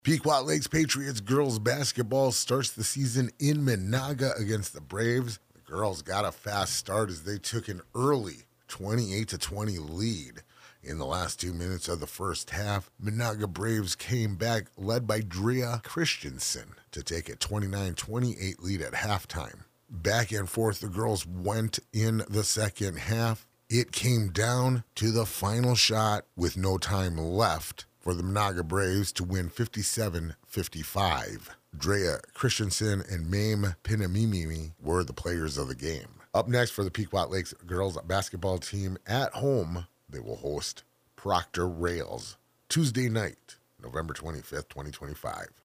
Pequot Lakes Patriots girls basketball starts the season in Menahga against the Braves. The girls got a fast start as they took an early 28-20 lead. In the last 2 minutes of the first half, Menahga Braves came back, led by Drea Christensen, to take a 29-28 lead at halftime. Back and forth the girls went in the second half. It came down to the final shot with no time left for the Menahga Braves to win 57-55. Drea Christensen and Mame Pinamimimi were the players of the game. Up next for the Pequot Lakes girls basketball team at home, they will host Proctor Rails Tuesday night, November 25th, 2025.